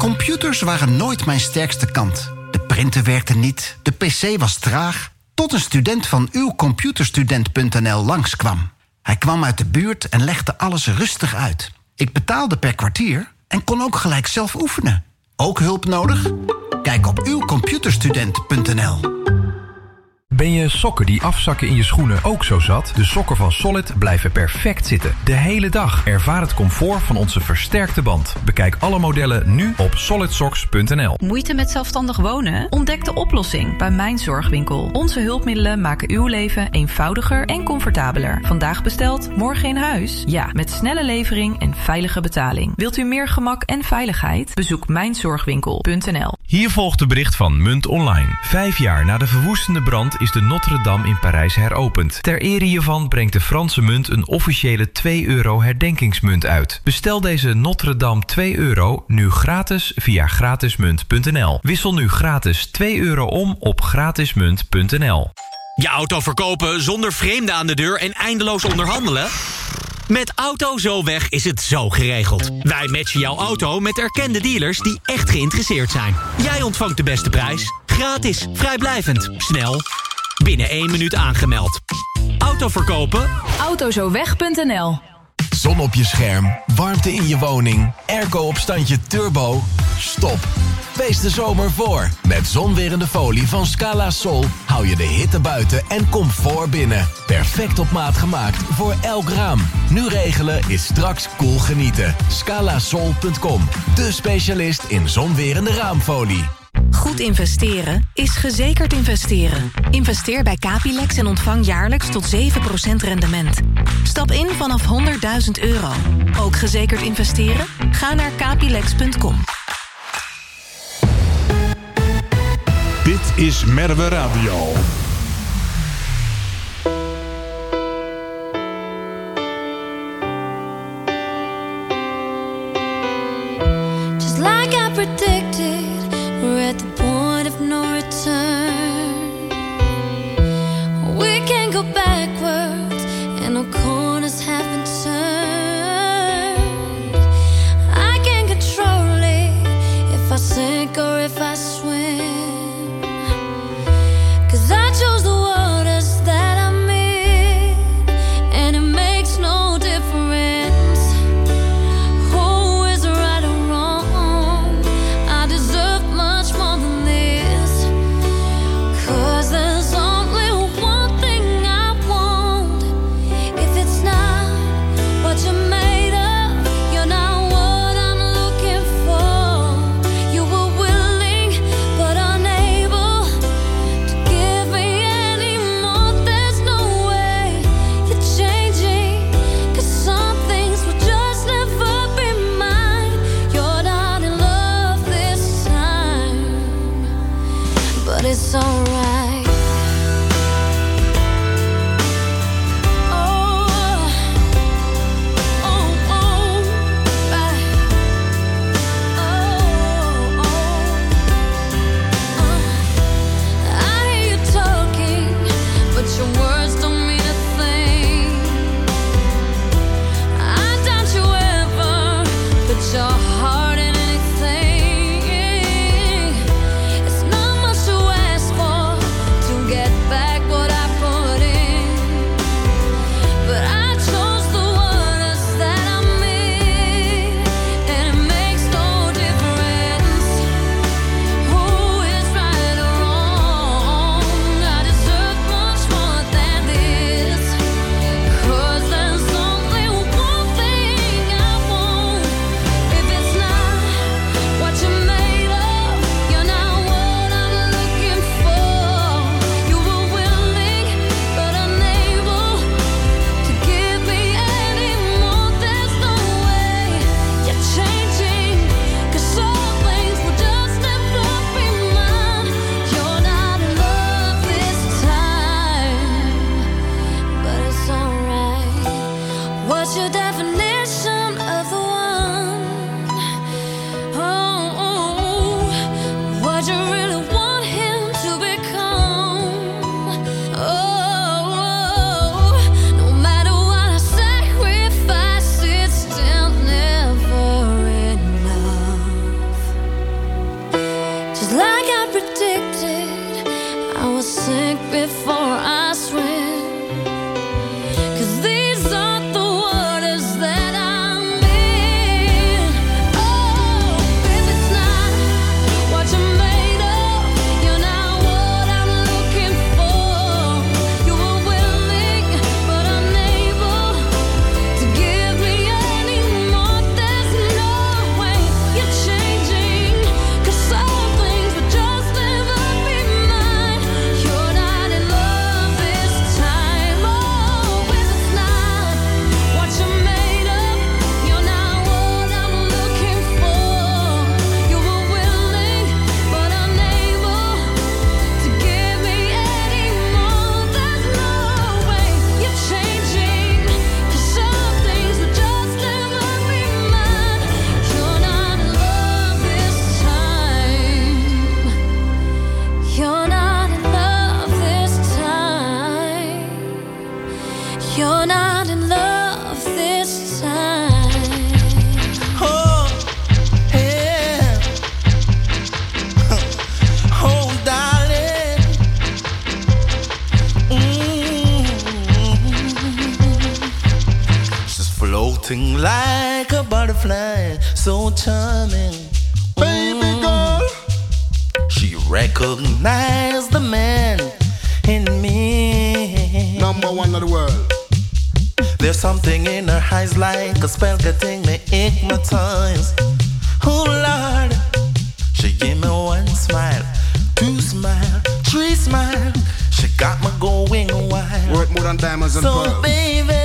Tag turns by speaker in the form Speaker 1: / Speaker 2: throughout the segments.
Speaker 1: Computers waren nooit mijn sterkste kant. De printer werkte niet, de pc was traag... tot een student van uwcomputerstudent.nl langskwam. Hij kwam uit de buurt en legde alles rustig uit. Ik betaalde per kwartier en kon ook gelijk zelf oefenen. Ook hulp nodig? Kijk op uwcomputerstudent.nl.
Speaker 2: Ben je sokken die afzakken in je schoenen ook zo zat? De sokken van Solid blijven perfect zitten. De hele dag. Ervaar het comfort van onze versterkte band. Bekijk alle modellen nu op solidsocks.nl.
Speaker 3: Moeite met zelfstandig wonen? Ontdek de oplossing bij Mijn Zorgwinkel. Onze hulpmiddelen maken uw leven eenvoudiger en comfortabeler. Vandaag besteld, morgen in huis? Ja, met snelle levering en veilige betaling. Wilt u meer gemak en veiligheid? Bezoek mijnzorgwinkel.nl.
Speaker 2: Hier volgt een bericht van Munt Online. 5 jaar na de verwoestende brand is de Notre-Dame in Parijs heropend. Ter ere hiervan brengt de Franse munt een officiële €2 herdenkingsmunt uit. Bestel deze Notre-Dame €2 nu gratis via gratismunt.nl. Wissel nu gratis €2 om op gratismunt.nl.
Speaker 4: Je auto verkopen zonder vreemden aan de deur en eindeloos onderhandelen? Met Auto Zo Weg is het zo geregeld. Wij matchen jouw auto met erkende dealers die echt geïnteresseerd zijn. Jij ontvangt de beste prijs. Gratis, vrijblijvend, snel. Binnen 1 minuut aangemeld. Auto verkopen?
Speaker 3: Autozoweg.nl.
Speaker 5: Zon op je scherm, warmte in je woning, airco op standje turbo. Stop. Wees de zomer voor. Met zonwerende folie van Scala Sol hou je de hitte buiten en comfort binnen. Perfect op maat gemaakt voor elk raam. Nu regelen is straks cool genieten. Scalasol.com, de specialist in zonwerende raamfolie.
Speaker 6: Goed investeren is gezekerd investeren. Investeer bij Capilex en ontvang jaarlijks tot 7% rendement. Stap in vanaf €100.000. Ook gezekerd investeren? Ga naar capilex.com.
Speaker 7: Dit is Merwe Radio.
Speaker 8: Just like I predicted, we're at the point of no return. We can't go backwards, and no corners haven't turned. I can't control it, if I sink or if I swim. 'Cause I chose the waters that I'm in, and it makes no difference. Who is right or wrong? I deserve much more than this. 'Cause there's only one thing I want. If it's not predicted, I will sink before I swim. 'Cause these are the waters that I'm in. Oh, if it's not what you're made of, you're not what I'm looking for. You were willing, but unable to give me any more. There's no way you're changing, 'cause some things would just never be mine. You're not in love this time. Oh, if it's not what you're made of, you're not what I'm looking for. You were willing, but unable to give me any more. There's no way you're changing, 'cause some things would just never be mine. You're not in love this time. You're not in love this time. You're not in love this time.
Speaker 9: Oh, yeah. Oh, darling. She's floating like a butterfly, so charming. Baby girl. She recognized the man in me.
Speaker 10: Number one of the world.
Speaker 9: There's something in her eyes like a spell getting me hypnotized. Oh Lord, she gave me one smile, two smile, three smile. She got me going wild.
Speaker 10: Worth more than diamonds and
Speaker 9: So
Speaker 10: pearls.
Speaker 9: baby,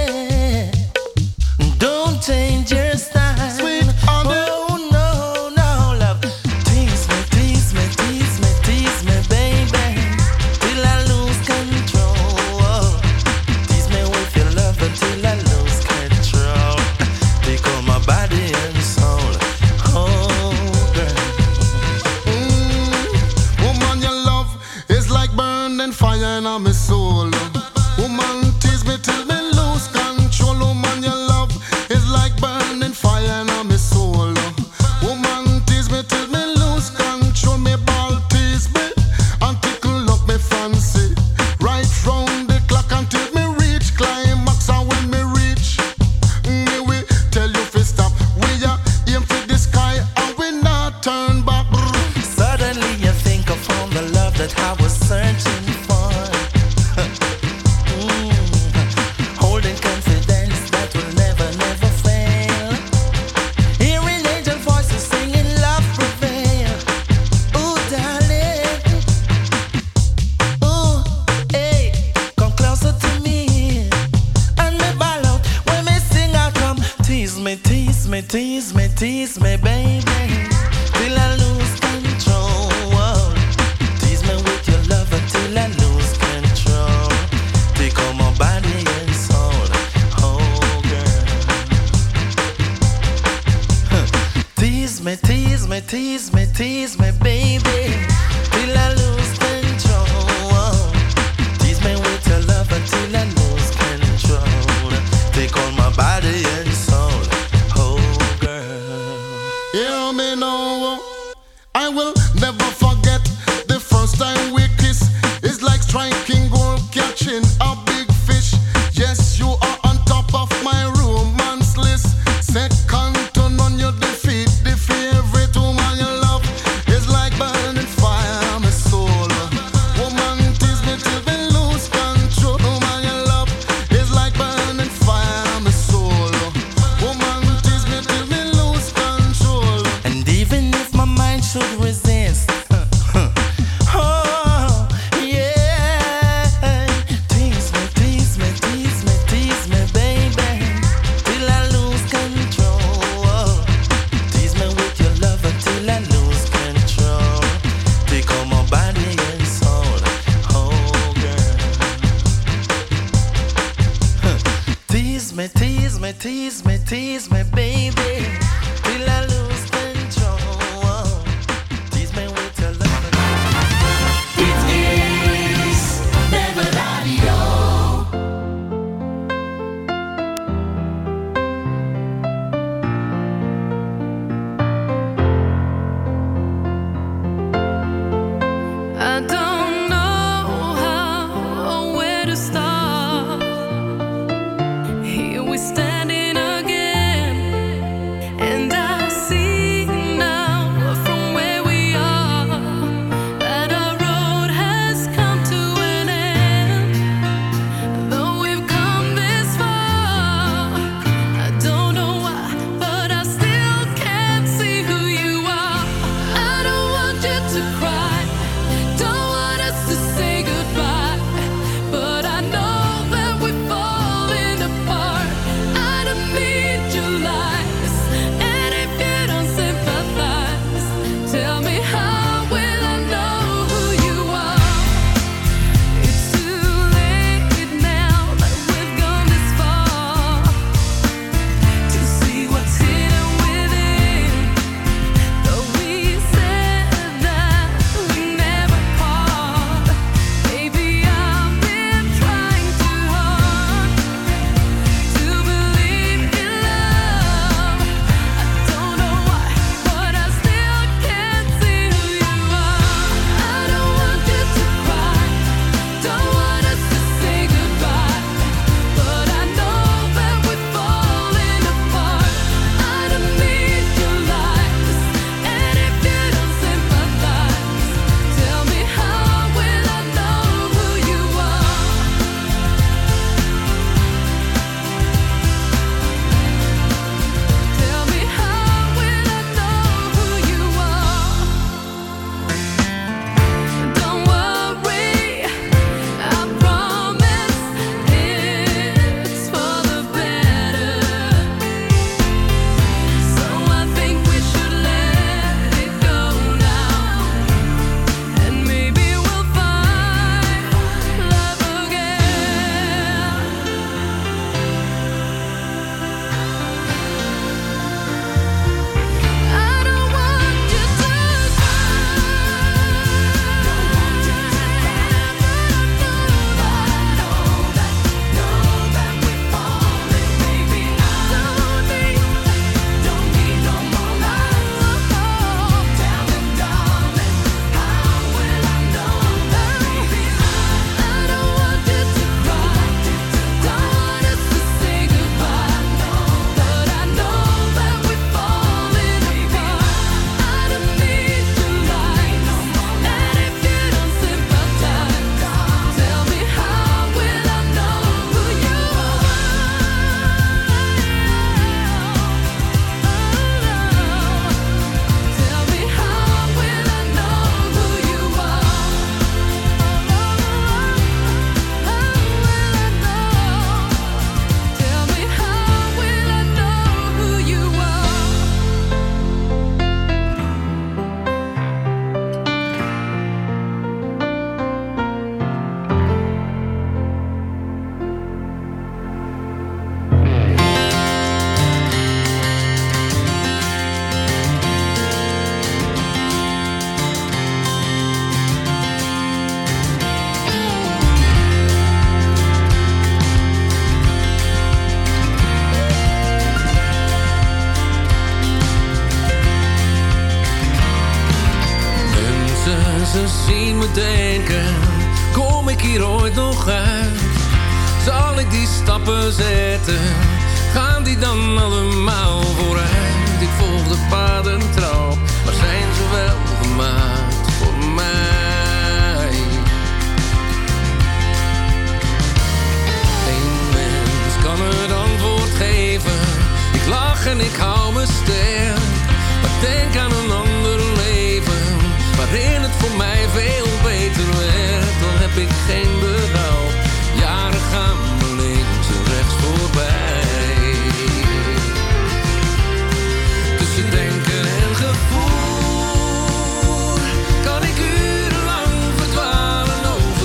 Speaker 9: don't change your style.
Speaker 10: Sweet honey.
Speaker 9: Oh no, no love. Tease me, tease me, tease me, tease me, baby, till I lose control. Tease me with your love until I lose control. Take on my body and soul. Oh girl.
Speaker 10: Woman, your love is like burning fire in my soul. Woman, tease me till me lose control. Woman, your love is like burning fire in my soul. Woman, tease me till me lose control. Me ball tease me and tickle up me fancy. Right round the clock until me reach climax. And when me reach, me we tell you fi stop. We are aim for the sky and we not turn back.
Speaker 9: Suddenly you think I found the love that I was searching for. Holding confidence that will never, never fail. Hearing angel voices singing love prevail. Ooh, darling. Ooh, hey, come closer to me. And me ball out when me sing I come. Tease me, tease me, tease me, tease me, baby, till I lose control. Tease me with your love until I lose control. Take on my body and soul. Oh girl. Tease me, tease me, tease me, tease me, baby, till I lose control. Tease me with your love until I lose control. Take on my body and soul. Oh girl.
Speaker 10: Hear me now. I will never forget the first time we kiss. It's like striking gold, catching a big fish. Yes, you are on top of my romance list. Second to none, you defeat the favorite woman you love. It's like burning fire, my soul. Woman, tease me till we lose control. Woman you love is like burning fire, my soul. Woman, tease me till we lose control.
Speaker 9: And even if my mind should resist, oh yeah,
Speaker 11: ze zien me denken, kom ik hier ooit nog uit? Zal ik die stappen zetten, gaan die dan allemaal vooruit? Ik volg de paden trouw, maar zijn ze wel gemaakt voor mij? Eén mens kan het antwoord geven, ik lach en ik hou me sterk. Maar denk aan een ander leven, waarin het voor mij veel beter werd. Dan heb ik geen berouw, jaren gaan me links en rechts voorbij. Tussen denken en gevoel kan ik urenlang verdwalen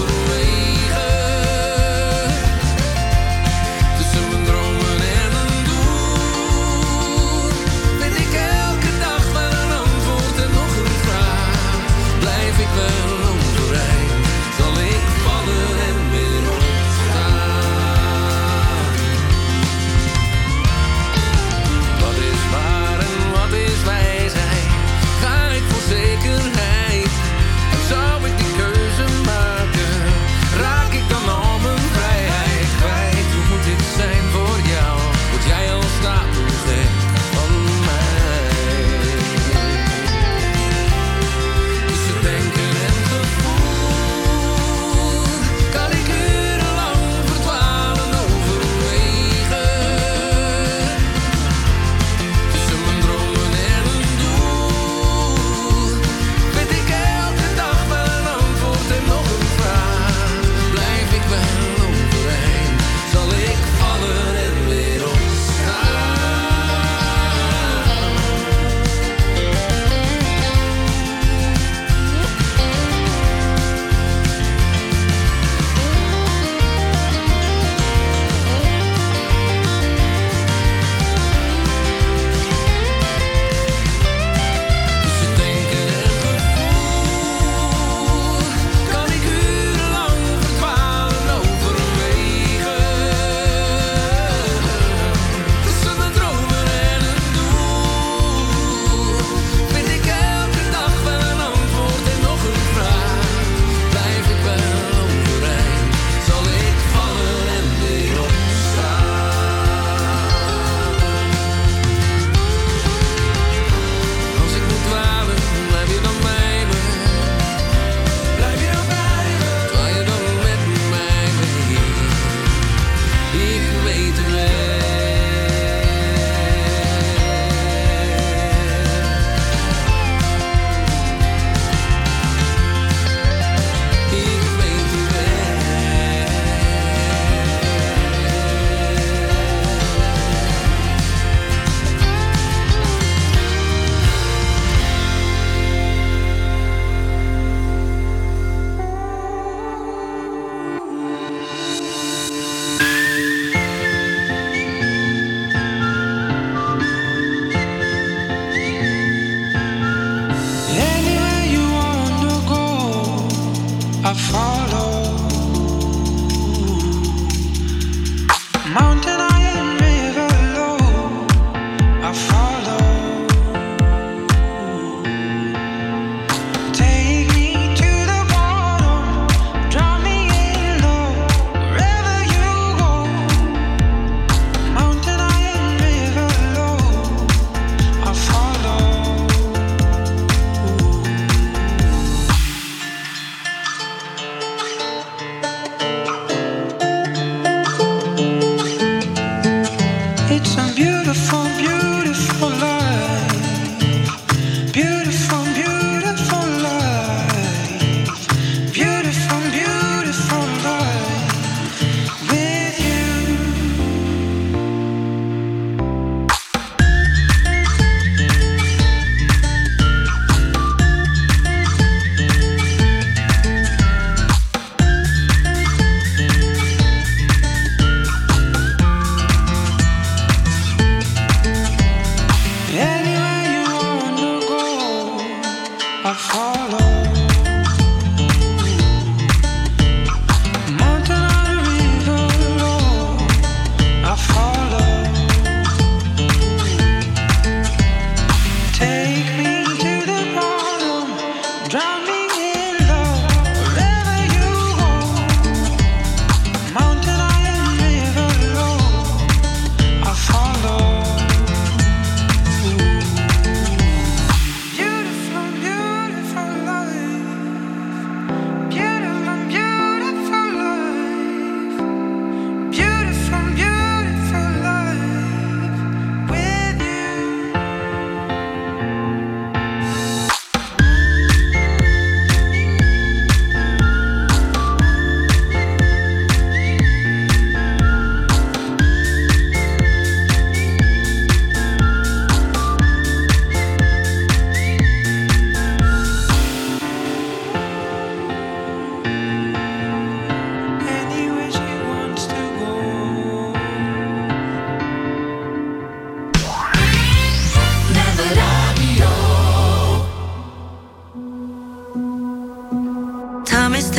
Speaker 11: overwegen. Tussen mijn dromen en een doel vind ik elke dag wel een antwoord en nog een vraag. Blijf ik wel overeind, zal ik vallen en weer opstaan. Wat is waar en wat is wijsheid? Ga ik voor zekerheid? En zou ik die keuze maken? Raak ik dan al mijn vrijheid kwijt? Hoe moet ik zijn voor jou? Word jij al staat nu gek van mij? Tussen denken en gevoel kan ik urenlang verdwalen overwegen. Tussen mijn dromen en een doel vind ik elke dag wel een antwoord en nog een vraag. Blijf ik wel overeind, zal ik vallen en weer opstaan. Tussen denken en gevoel kan ik urenlang verdwalen overwegen. Tussen mijn dromen en een doel vind ik elke dag wel een antwoord en nog een vraag. Blijf ik wel overeind, zal ik vallen en weer opstaan. Als ik moet dwalen, blijf je dan bij me? Blijf je dan bij me? Dwaal je dan met mij mee? Ik weet het wel. Ik weet het
Speaker 12: Anywhere you wanna go, I follow. Mountain high and river low, I follow. Take me to the bottom, drop me in low, wherever you go. Mountain high and river low, I follow.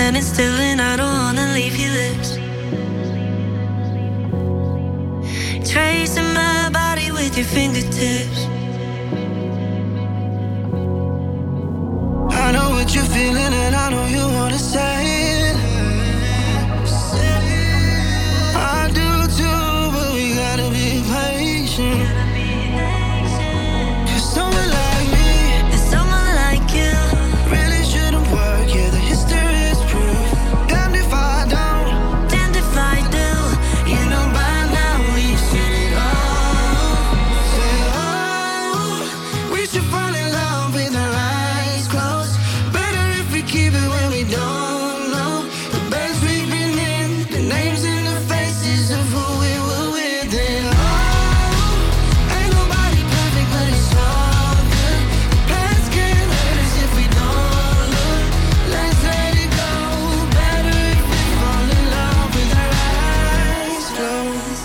Speaker 13: standing still and I don't wanna leave your lips. Tracing my body with your fingertips.
Speaker 12: I know what you're feeling and I know you wanna say it. I do too, but we gotta be patient. 'Cause someone like me
Speaker 13: and someone like you
Speaker 12: really shouldn't work. Yeah, the history is proof. Damned if I don't,
Speaker 13: damned if I do.
Speaker 12: You know by now we've seen it all. Say, oh, we should fall in love with our eyes closed. Better if we keep it when we don't know the best we've been in, the names and the faces of who we were with. And oh, ain't nobody perfect, but it's all good. The past can't hurt us if we don't look. Let's let it go. Better if we fall in love with our eyes closed.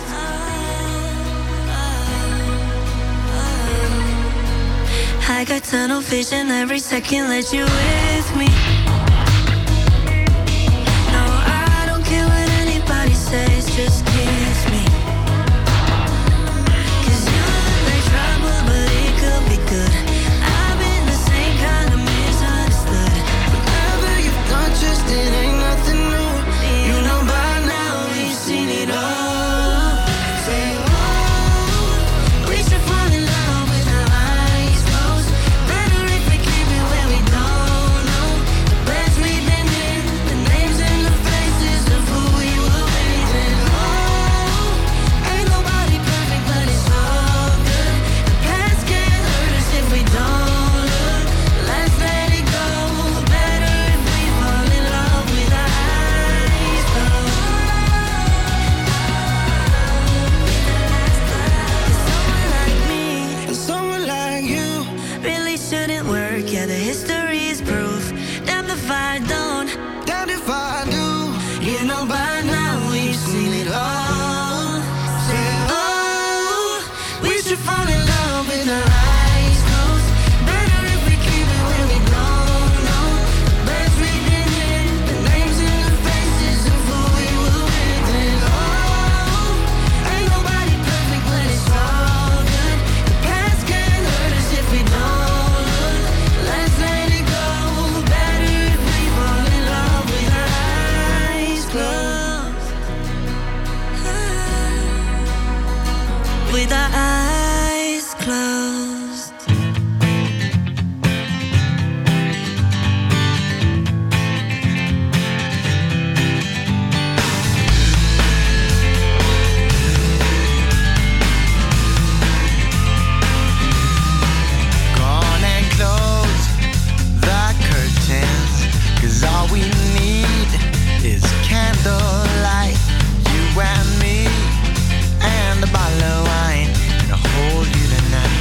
Speaker 13: I got tunnel vision every second, let you with me. No, I don't care what anybody says, just kiss me. 'Cause you look like trouble, but it could be good. I've been the same kind of misunderstood.
Speaker 12: Whatever you've done, just it ain't nothing new. You know by now we've seen it all. Say, oh, we should fall in love with our eyes closed. Better if we keep it where we don't know the best we've been in, the names and the faces of who we were with. And oh, ain't nobody perfect, but it's all good. The past can't hurt us if we don't look. Let's let it go. Better if we fall in love with our eyes closed.
Speaker 13: Someone like me
Speaker 12: And someone like you
Speaker 13: really shouldn't work. Yeah, the history is proof. Damn if I don't,
Speaker 12: damned if I do. You know by now we've seen it all. Say, oh, we should fall in love with our eyes closed. Better if we keep it when we don't know the best we've been in, the names and the faces of who we were with. And oh, ain't nobody perfect, but it's all good. The past can't hurt us if we don't look. Let's let it go. Better if we fall in love with our eyes closed.
Speaker 13: with our eyes closed.
Speaker 12: Gone and close the curtains, 'cause all we need is candlelight. You and me and a bottle of wine, and I'll hold you tonight.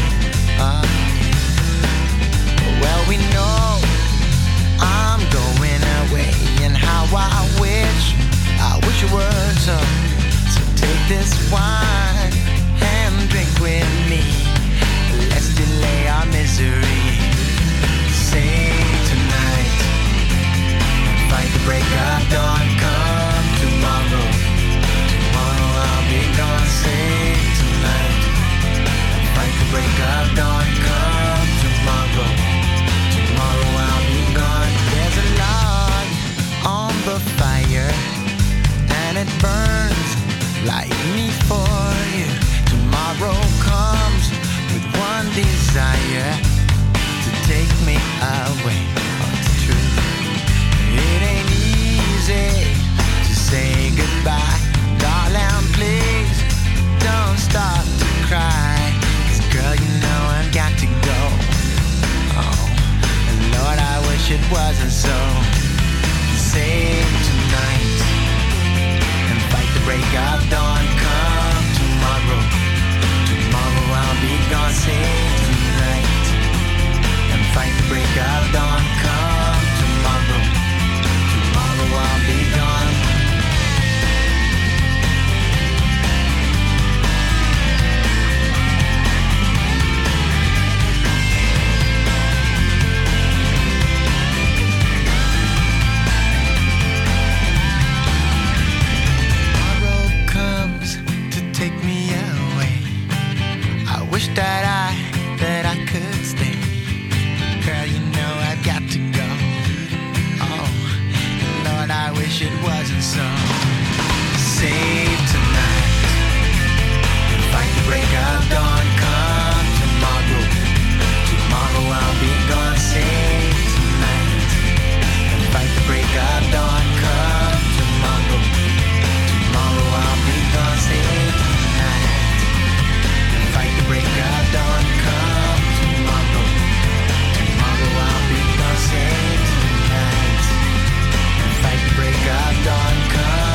Speaker 12: Well, we know I'm going away, and how I wish it were so. So take this wine and drink with me. Let's delay our misery. Say tonight, fight the break of dawn. Come tomorrow, tomorrow I'll be gone. Say tonight, fight the break of dawn. Come tomorrow, tomorrow I'll be gone. There's a log on the fire, and it burns like me for you. Tomorrow comes with one desire, to take me away. Oh, it's true. It ain't easy to say goodbye. Darling, please don't start to cry. 'Cause girl, you know I've got to go. Oh, and Lord, I wish it wasn't so. Save tonight and fight the break of dawn. Come tomorrow, tomorrow I'll be gone. Save tonight and fight the break of dawn. Come tomorrow, tomorrow I'll be gone. some. Save tonight. Fight the break of dawn. Come tomorrow. Tomorrow I'll be gone. Save tonight. Fight the break of dawn. Come tomorrow. Tomorrow I'll be gone. Save tonight. Fight the break of dawn. Come tomorrow. Tomorrow I'll be gone. Save tonight. Fight the break of dawn. Come.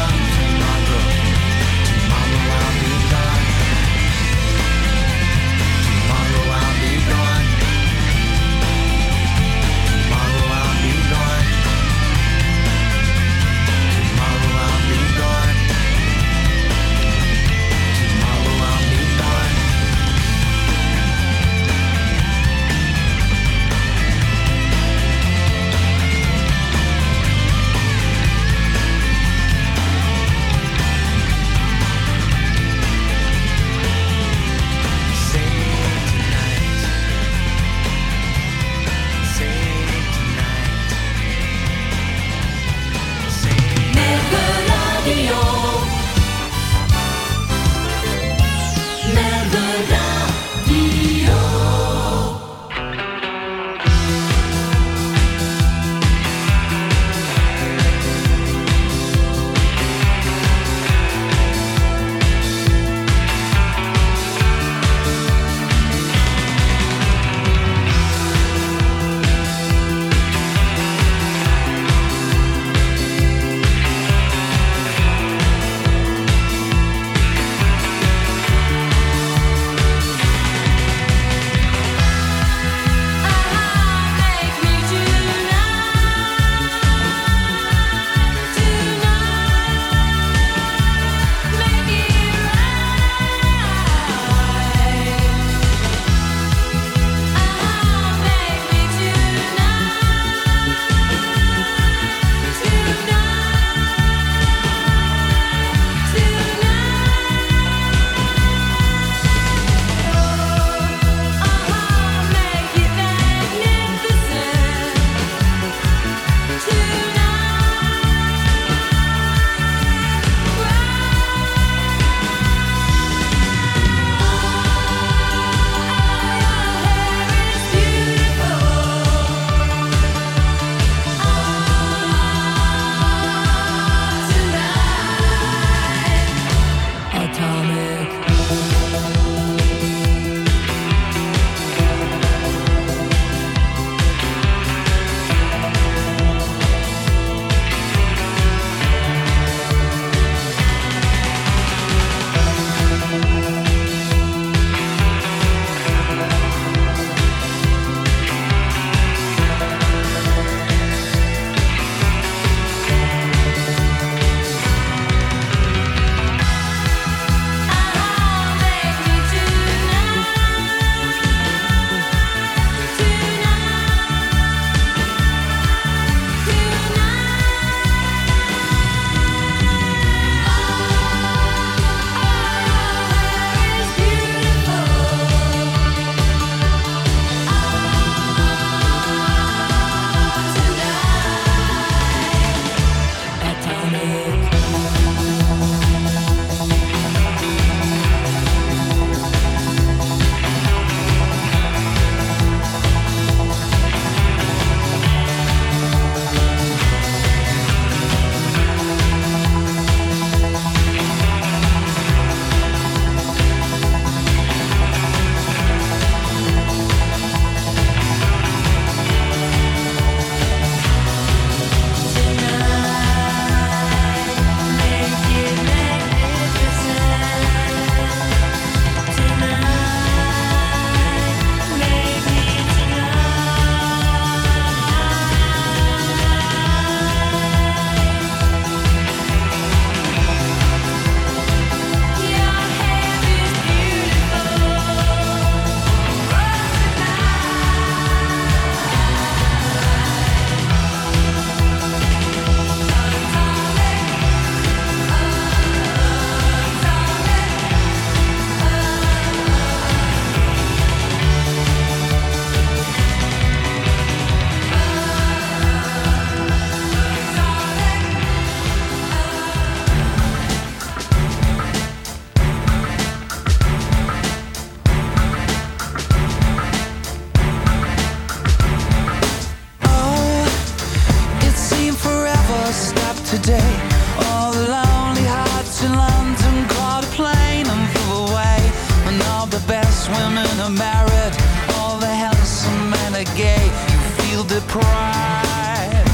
Speaker 14: day. All the lonely hearts in London caught a plane and flew away. And all the best women are married, all the handsome men are gay. You feel deprived.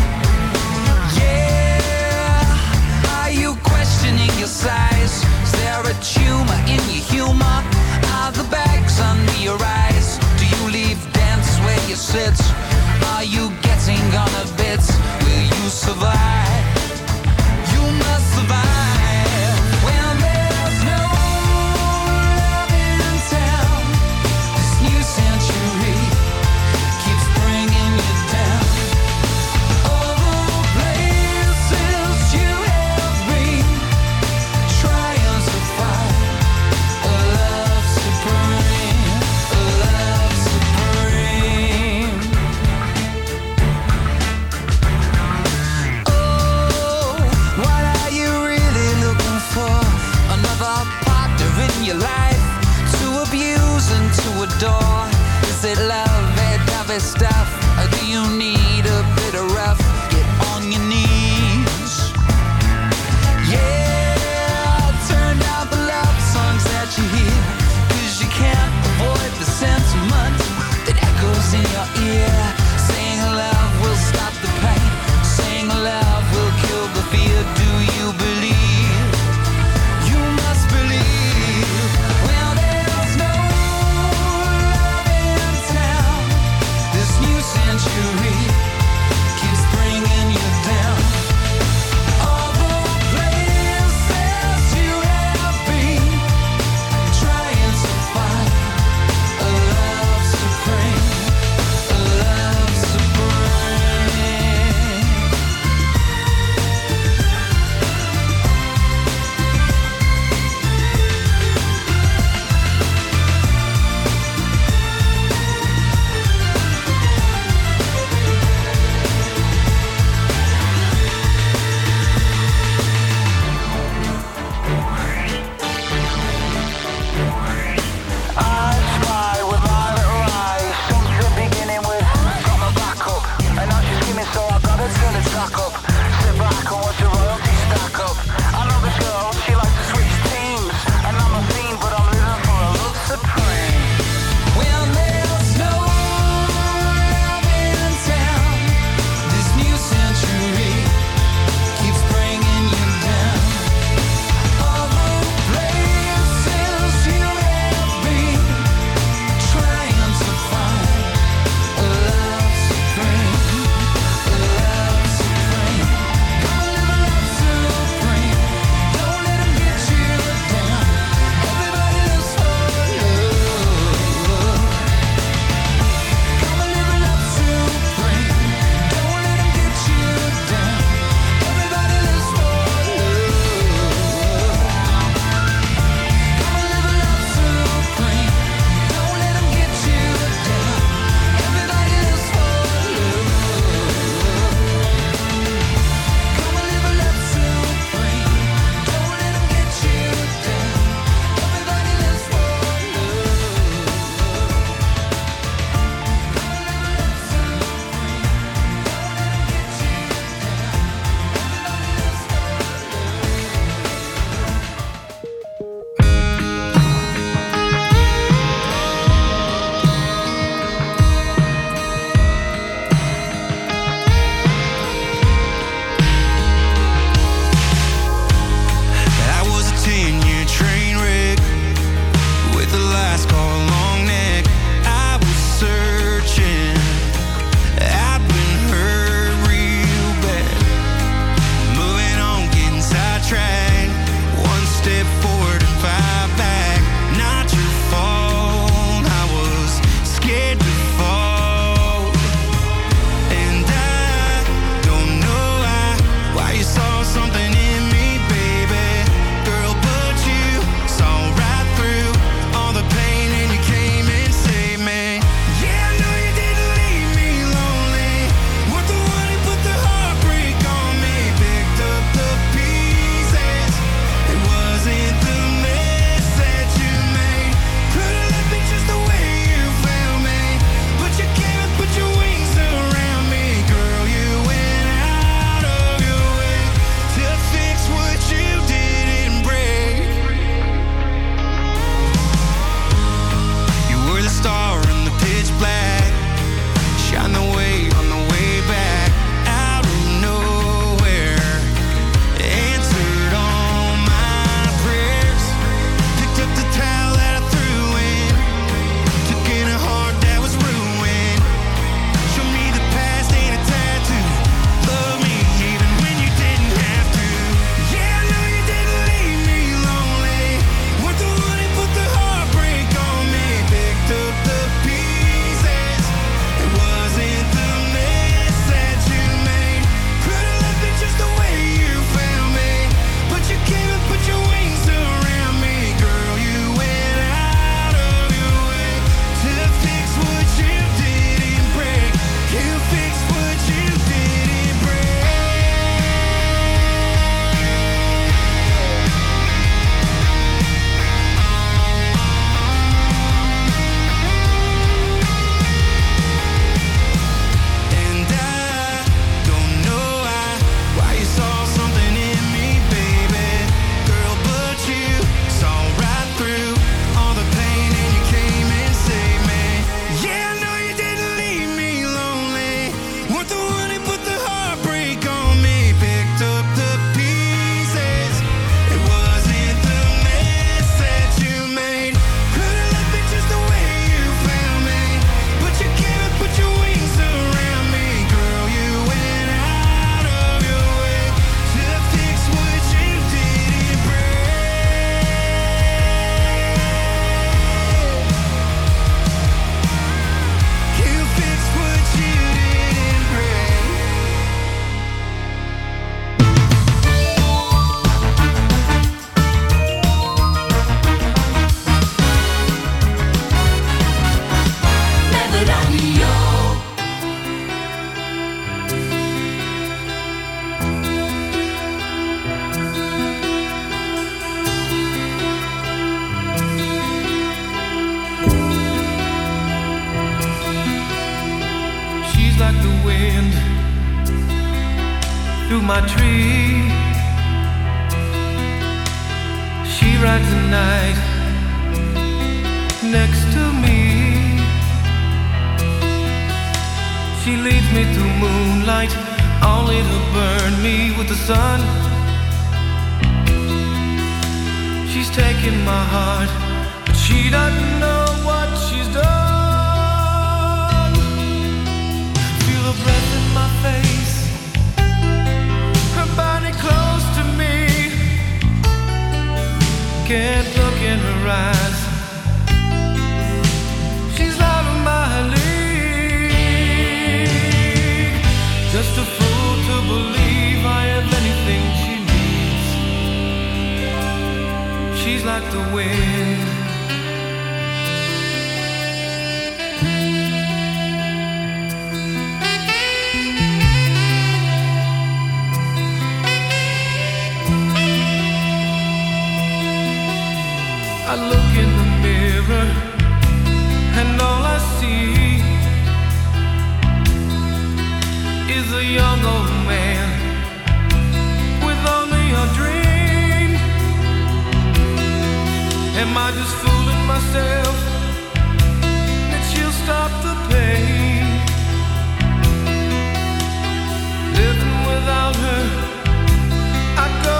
Speaker 14: Yeah, are you questioning your size? Is there a tumor in your humor? Are the bags under your eyes? Do you leave dance where you sit? Are you getting on a bit? Will you survive? You must survive. When there's no love in town, this new century keeps bringing you down. All the places you have been, trying to find a love supreme, a love supreme. Oh, what are you really looking for? Another partner in your life to abuse and to adore? Is it love, heavy stuff, or do you need a bit of rough? Get on your knees. Yeah, turn down the love songs that you hear, 'cause you can't avoid the sentiment that echoes in your ear. Saying love will stop the pain, saying love will kill the fear. Do you believe? You must believe. Well, there's no love in town, this new century
Speaker 15: my tree. She rides the night next to me. She leads me through moonlight, only to burn me with the sun. She's taking my heart, but she doesn't know what she's done. Feel her breath in my face, her body close to me. Can't look in her eyes, she's out of my league. Just a fool to believe I have anything she needs. She's like the wind. I look in the mirror and all I see is a young old man with only a dream. Am I just fooling myself that she'll stop the pain? Living without her, I go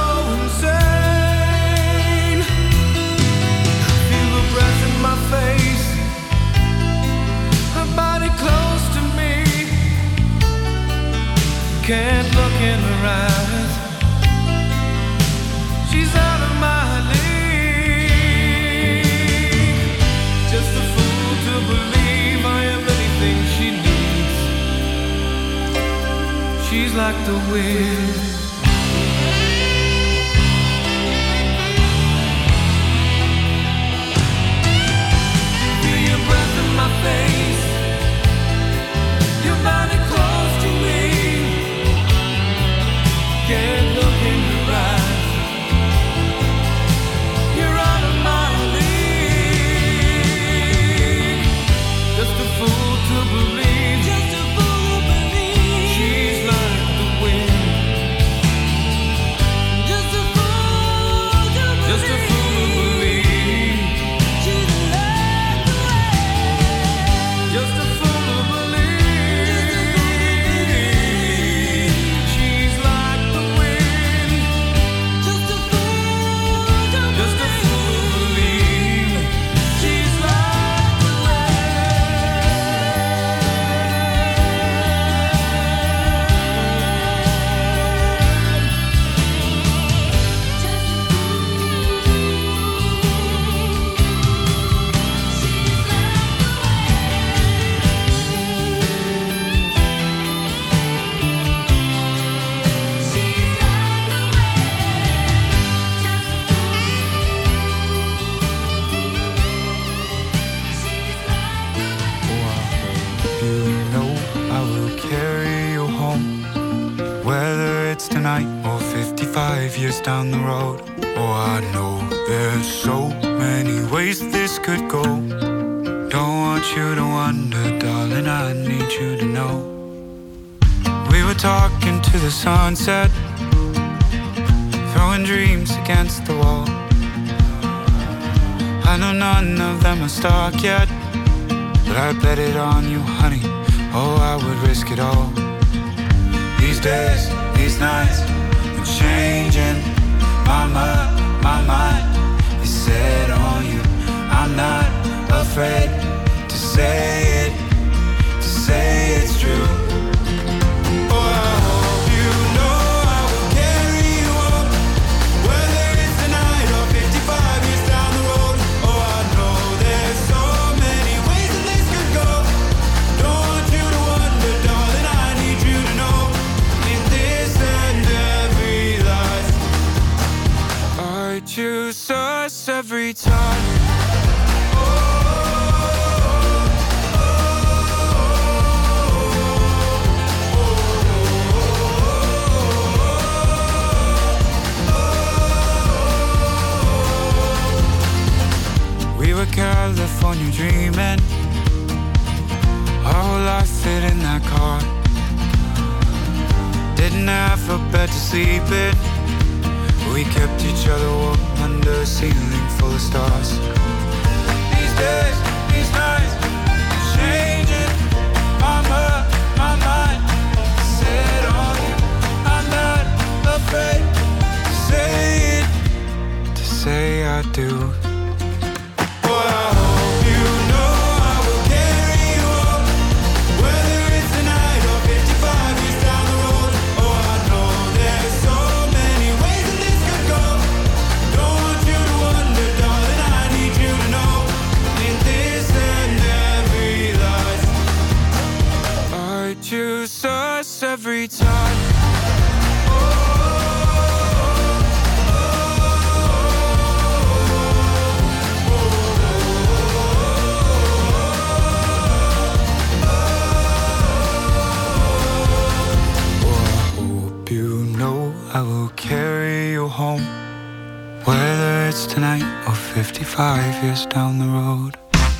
Speaker 15: insane. Feel the breath in my face, her body close to me. Can't look in her eyes, she's out of my league. Just a fool to believe I am anything she needs. She's like the wind. Feel your breath in my face, your body close to me. Can't look in your eyes, you're out of my league. Just a fool to believe, just a fool to believe. She's like the wind. Just a fool to believe, just a fool to believe. She's like the wind. Just a fool to believe. She's like the wind. Just a fool to believe. She's like the
Speaker 16: You know I will carry you home, whether it's tonight or 55 years down the road. Oh, I know there's so many ways this could go. Don't want you to wonder, darling, I need you to know. We were talking to the sunset, throwing dreams against the wall. I know none of them are stuck yet, but I bet it on you, honey. Oh, I would risk it all. These days, these nights, I'm changing. My mind is set on you. I'm not afraid to say it, to say it's true. Oh, I hope you know I will carry you home, whether it's tonight or 55 years down the road. Oh, I know there's so many ways that this could go. Don't want you to wonder, darling, I need you to know. In this and every life, I choose us every time. Oh, didn't have a bed to sleep in. We kept each other warm under a ceiling full of stars. These days, these nights, changing my mind. Set on you, I'm not afraid to say it, to say I do. Boy, I hope you know I will carry you home, whether it's tonight or 55 years down the road. Oh, I know there's so many ways that this could go. Don't want you to wonder, darling, I need you to know, in this and every life, I choose us every time. I will carry you home, whether it's tonight or 55 years down the road.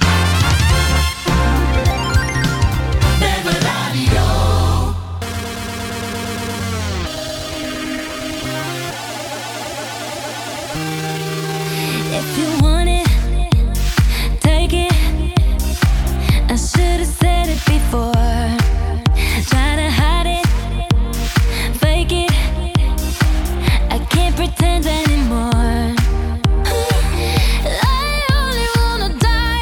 Speaker 8: If you want it, take it. I should have said it before. Try to hide it, fake it. I can't pretend anymore. I only wanna die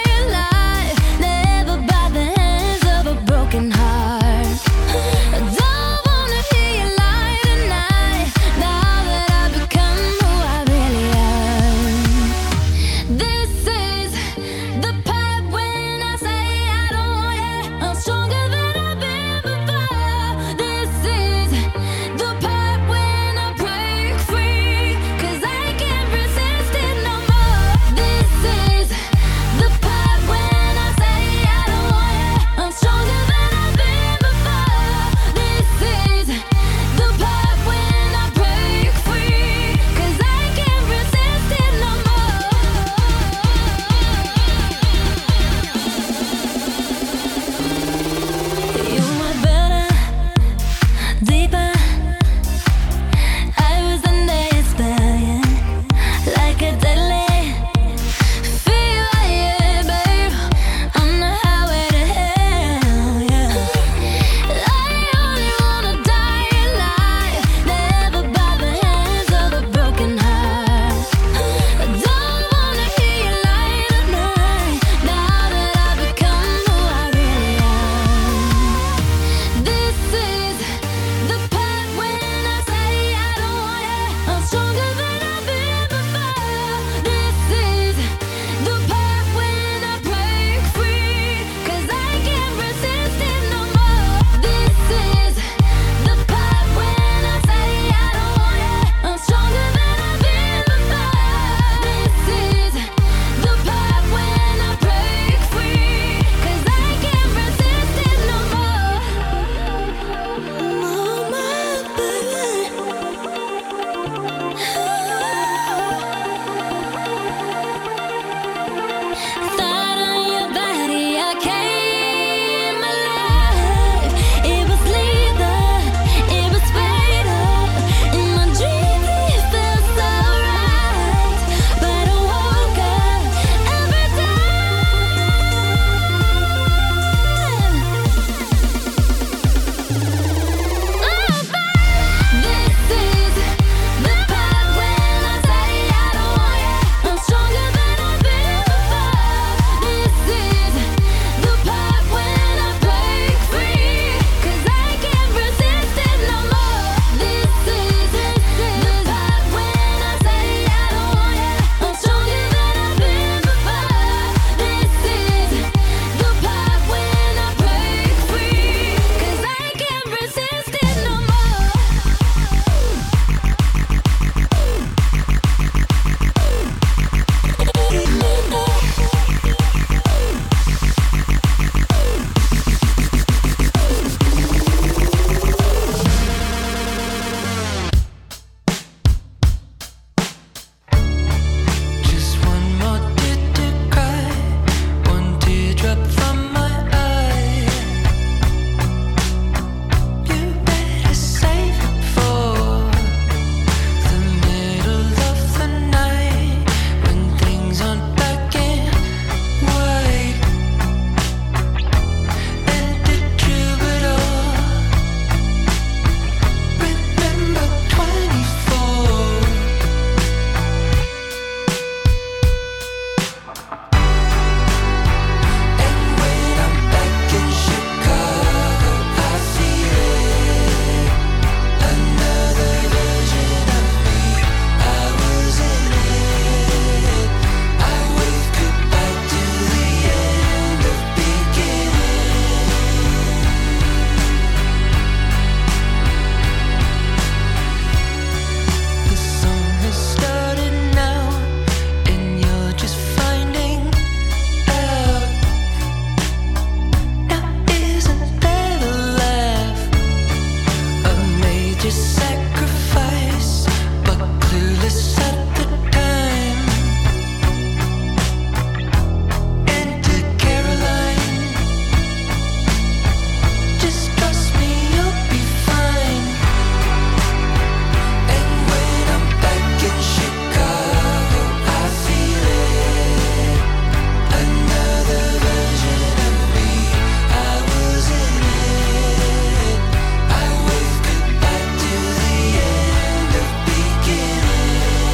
Speaker 13: A major sacrifice, but clueless at the time. Enter Caroline. Just trust me, you'll be fine. And when I'm back in Chicago, I feel it. Another version of me, I was in it. I wave goodbye to the end of beginning.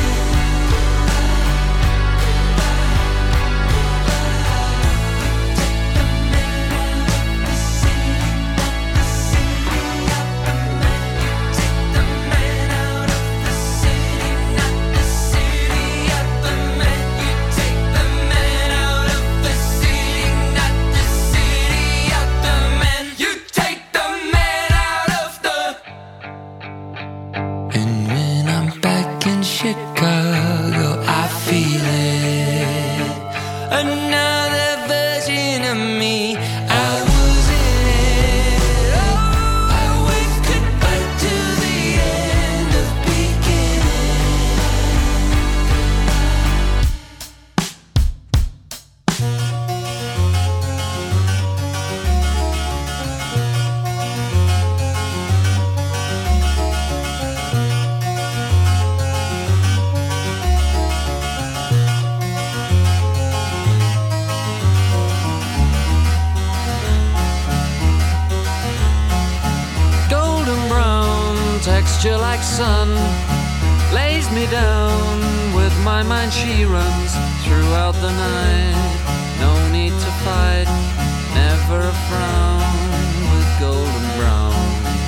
Speaker 13: And when I'm back in Chicago, I feel it. Another version of me, I was in it. Oh, I wave goodbye to the end of beginning.
Speaker 11: Golden brown, texture like sun, lays me down. With my mind she runs throughout the night. No need to fight, never a frown with golden brown.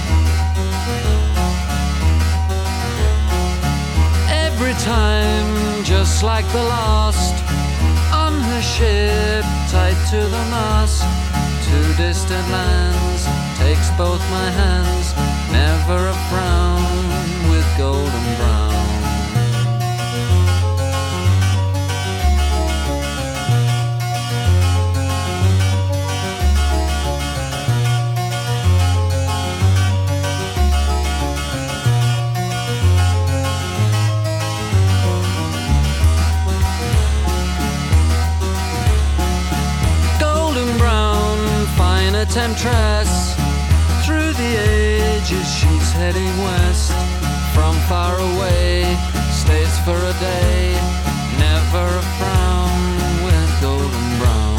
Speaker 11: Every time, just like the last, on her ship, tied to the mast. To distant lands, takes both my hands, never a frown with golden brown. Golden brown, fine a temptress. Through the ages she's heading west. From far away, stays for a day. Never a frown with golden brown.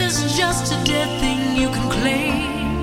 Speaker 15: is just a dead thing you can claim.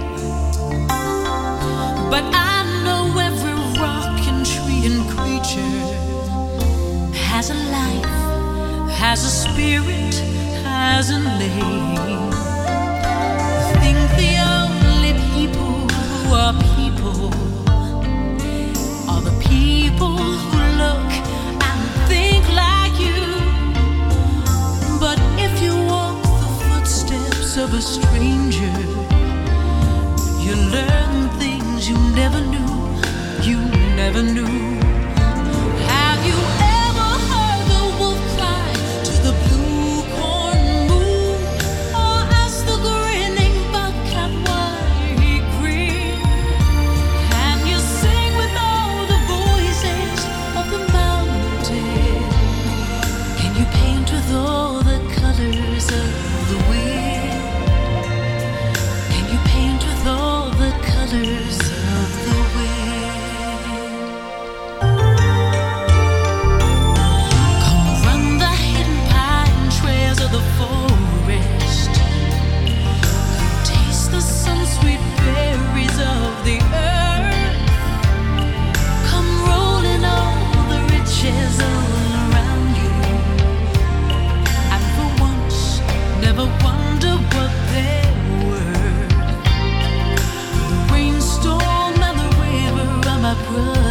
Speaker 15: But I know every rock and tree and creature has a life, has a spirit, has a name. I think the only people who are people are the people who look and think like you. But if you walk the footsteps of a stranger, you learn things you never knew, you never knew. Have you ever heard the wolf cry to the blue corn moon, or ask the grinning bobcat why he grinned? Can you sing with all the voices of the mountain? Can you paint with all the colors of the wind? Can you paint with all the colors of the wind? Come run the hidden pine trails of the forest. Come taste the sun-sweet berries of the earth. Come rolling all the riches all around you, and for once never wonder what they're worth. The rainstorm and the river are my brothers.